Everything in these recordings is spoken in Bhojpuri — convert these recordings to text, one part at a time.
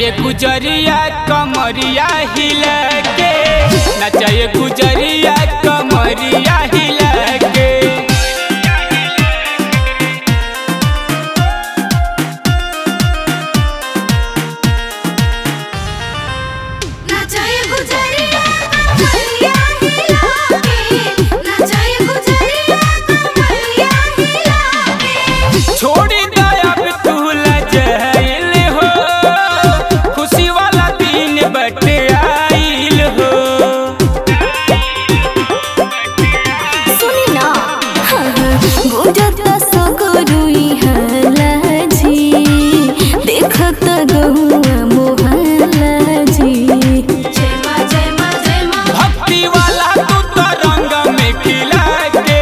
नचाए गुजरिया कमरिया हिला के, नचाए गुजरिया कमरिया हिला के। छोड़ी दयाब तू लजाइल हो, खुशी वाला दिन बटे आइल हो। सुनी ना गुजरता सगरुई हला जी, देखत गहुआ मोहला जी। जय मां जय मां जय मां। भक्ति वाला तू तो रंग में खिला के,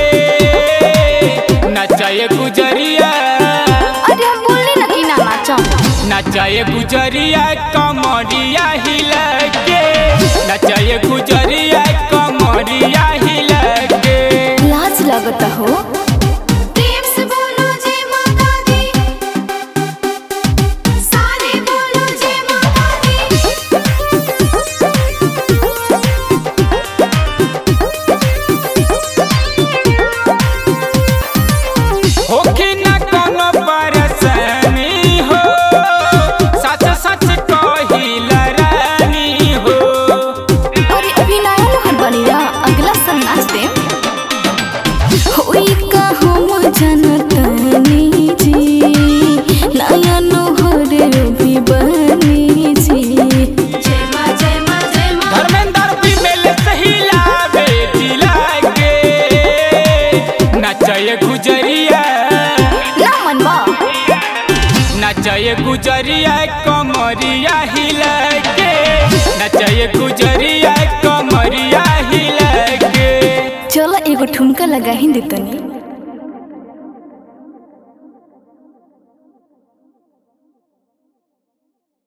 नचाए गुजरिया। अरे हम बोलने ना कि ना नाचो। नचाए गुजरिया कमरिया हिला के, नचाए गुजरिया कमरिया हिला के। लाज लगता हो। प्रेम से बोलो जय माता दी, सारे बोलो जय माता दी। होखी न कोनो परेशानी हो, सच सच कहिला रानी हो। अरे अभी नया लोहर बनिया, अगला सन नाच दे। होई का हम जनतनी जी, नया लोहर भी बनी जी। जय मां जय मां जय मां। धर्मेंद्र भी मेले सही लावे जिला के, नचाए गुजरिया। ना मनवा। नचाए गुजरिया कमरिया हिला के, नचाए गुजरिया कमरिया हिला के। चलो एगो ठुमका लगा ही देतनी।